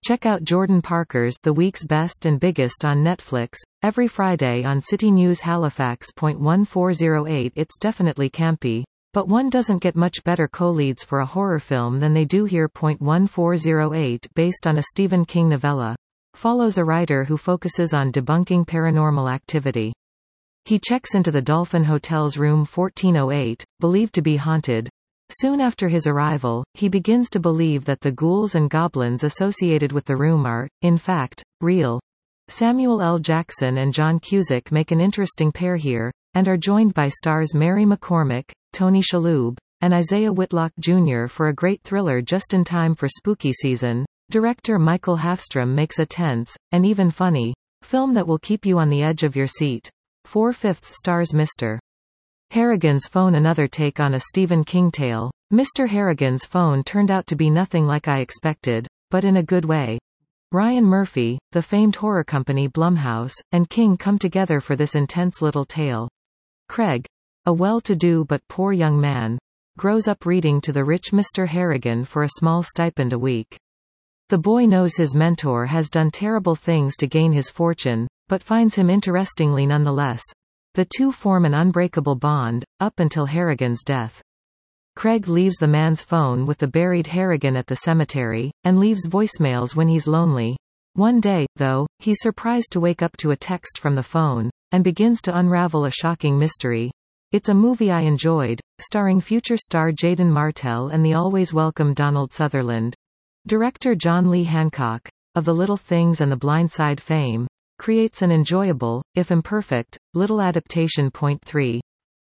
Check out Jordan Parker's The Week's Best and Biggest on Netflix, every Friday on City News Halifax. 1408 It's definitely campy, but one doesn't get much better co-leads for a horror film than they do here. 1408 Based on a Stephen King novella, follows a writer who focuses on debunking paranormal activity. He checks into the Dolphin Hotel's room 1408, believed to be haunted. Soon after his arrival, he begins to believe that the ghouls and goblins associated with the room are, in fact, real. Samuel L. Jackson and John Cusack make an interesting pair here, and are joined by stars Mary McCormick, Tony Shalhoub, and Isaiah Whitlock Jr. for a great thriller just in time for spooky season. Director Michael Hafstrom makes a tense, and even funny, film that will keep you on the edge of your seat. 4/5 stars Mr. Harrigan's Phone. Another take on a Stephen King tale. Mr. Harrigan's Phone turned out to be nothing like I expected, but in a good way. Ryan Murphy, the famed horror company Blumhouse, and King come together for this intense little tale. Craig, a well-to-do but poor young man, grows up reading to the rich Mr. Harrigan for a small stipend a week. The boy knows his mentor has done terrible things to gain his fortune, but finds him interestingly nonetheless. The two form an unbreakable bond, up until Harrigan's death. Craig leaves the man's phone with the buried Harrigan at the cemetery, and leaves voicemails when he's lonely. One day, though, he's surprised to wake up to a text from the phone, and begins to unravel a shocking mystery. It's a movie I enjoyed, starring future star Jaden Martell and the always welcome Donald Sutherland. Director John Lee Hancock, of The Little Things and The Blind Side fame, creates an enjoyable, if imperfect, little adaptation. 3.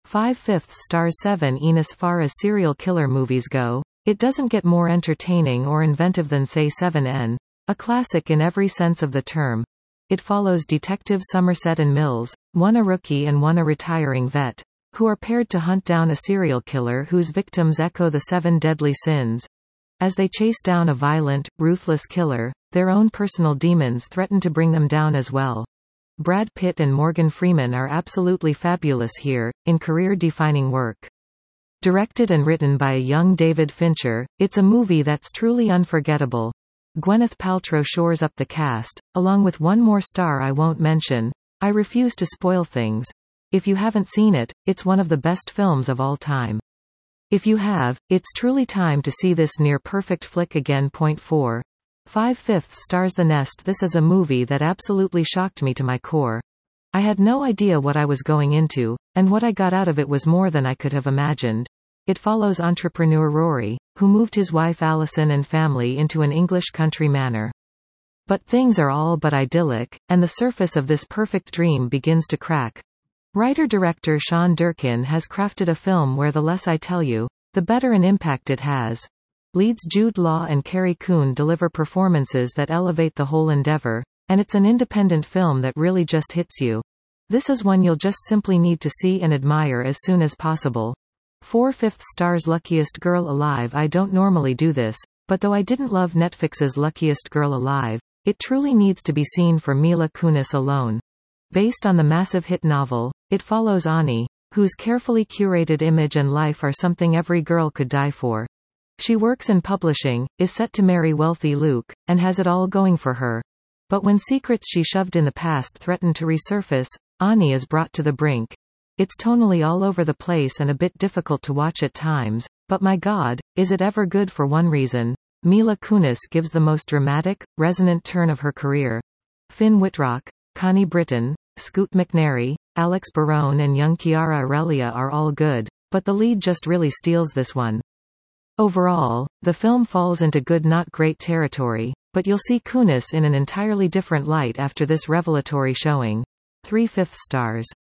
5/5 stars 7. As far as serial killer movies go, it doesn't get more entertaining or inventive than say 7N, a classic in every sense of the term. It follows detectives Somerset and Mills, one a rookie and one a retiring vet, who are paired to hunt down a serial killer whose victims echo the 7 deadly sins. As they chase down a violent, ruthless killer, their own personal demons threaten to bring them down as well. Brad Pitt and Morgan Freeman are absolutely fabulous here, in career-defining work. Directed and written by a young David Fincher, it's a movie that's truly unforgettable. Gwyneth Paltrow shores up the cast, along with one more star I won't mention. I refuse to spoil things. If you haven't seen it, it's one of the best films of all time. If you have, it's truly time to see this near-perfect flick again. 4. 5/5 stars The Nest. This is a movie that absolutely shocked me to my core. I had no idea what I was going into, and what I got out of it was more than I could have imagined. It follows entrepreneur Rory, who moved his wife Alison and family into an English country manor. But things are all but idyllic, and the surface of this perfect dream begins to crack. Writer-director Sean Durkin has crafted a film where the less I tell you, the better an impact it has. Leads Jude Law and Carrie Coon deliver performances that elevate the whole endeavor, and it's an independent film that really just hits you. This is one you'll just simply need to see and admire as soon as possible. 4/5 stars Luckiest Girl Alive. I don't normally do this, but though I didn't love Netflix's Luckiest Girl Alive, it truly needs to be seen for Mila Kunis alone. Based on the massive hit novel, it follows Ani, whose carefully curated image and life are something every girl could die for. She works in publishing, is set to marry wealthy Luke, and has it all going for her. But when secrets she shoved in the past threaten to resurface, Ani is brought to the brink. It's tonally all over the place and a bit difficult to watch at times, but my God, is it ever good for one reason. Mila Kunis gives the most dramatic, resonant turn of her career. Finn Wittrock, Connie Britton, Scoot McNairy, Alex Barone and young Chiara Aurelia are all good, but the lead just really steals this one. Overall, the film falls into good not great territory, but you'll see Kunis in an entirely different light after this revelatory showing. 3/5 stars.